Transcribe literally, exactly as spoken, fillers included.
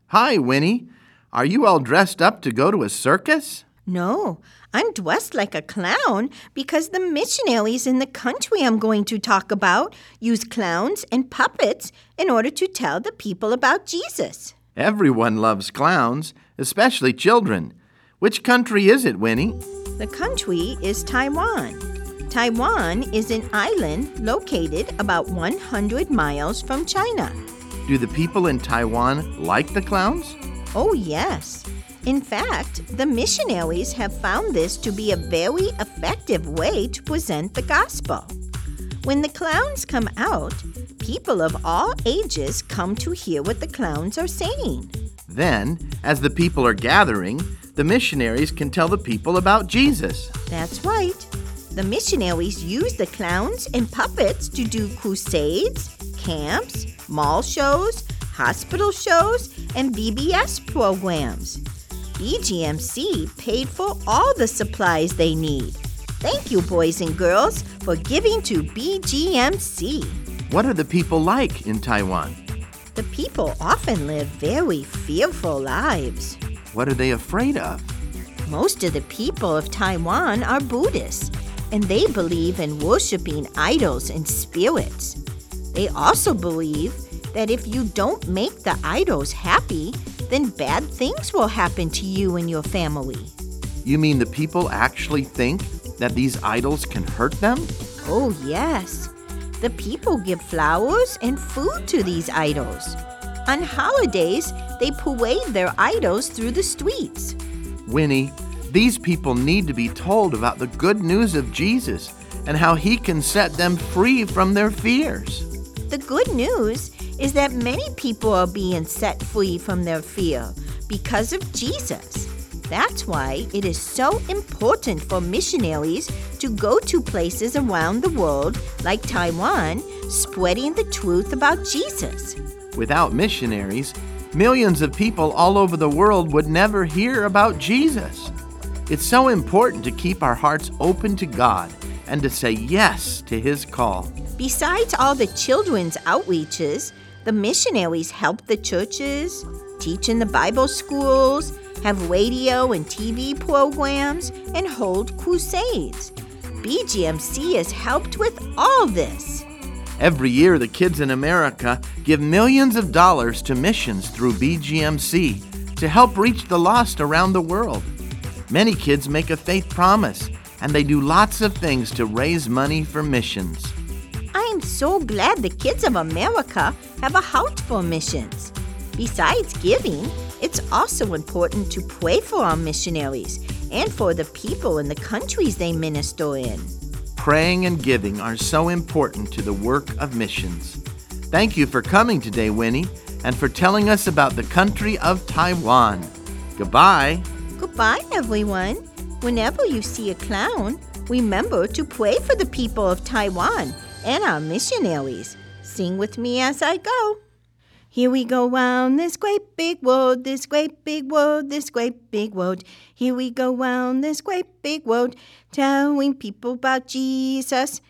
Hi, Winnie. Are you all dressed up to go to a circus? No, I'm dressed like a clown because the missionaries in the country I'm going to talk about use clowns and puppets in order to tell the people about Jesus. Everyone loves clowns, especially children. Which country is it, Winnie? The country is Taiwan. Taiwan is an island located about one hundred miles from China. Do the people in Taiwan like the clowns? Oh, yes. In fact, the missionaries have found this to be a very effective way to present the gospel. When the clowns come out, people of all ages come to hear what the clowns are saying. Then, as the people are gathering, the missionaries can tell the people about Jesus. That's right. The missionaries use the clowns and puppets to do crusades, camps, mall shows, hospital shows, and V B S programs. B G M C paid for all the supplies they need. Thank you, boys and girls, for giving to B G M C. What are the people like in Taiwan? The people often live very fearful lives. What are they afraid of? Most of the people of Taiwan are Buddhists, and they believe in worshiping idols and spirits. They also believe that if you don't make the idols happy, then bad things will happen to you and your family. You mean the people actually think that these idols can hurt them? Oh, yes. The people give flowers and food to these idols. On holidays, they parade their idols through the streets. Winnie, these people need to be told about the good news of Jesus and how he can set them free from their fears. The good news is that many people are being set free from their fear because of Jesus. That's why it is so important for missionaries to go to places around the world, like Taiwan, spreading the truth about Jesus. Without missionaries, millions of people all over the world would never hear about Jesus. It's so important to keep our hearts open to God and to say yes to his call. Besides all the children's outreaches, the missionaries help the churches, teach in the Bible schools, have radio and T V programs, and hold crusades. B G M C has helped with all this. Every year, the kids in America give millions of dollars to missions through B G M C to help reach the lost around the world. Many kids make a faith promise, and they do lots of things to raise money for missions. I'm so glad the kids of America have a heart for missions. Besides giving, it's also important to pray for our missionaries and for the people in the countries they minister in. Praying and giving are so important to the work of missions. Thank you for coming today, Winnie, and for telling us about the country of Taiwan. Goodbye. Goodbye, everyone. Whenever you see a clown, remember to pray for the people of Taiwan and our missionaries. Sing with me as I go. Here we go round this great big world, this great big world, this great big world. Here we go round this great big world, telling people about Jesus.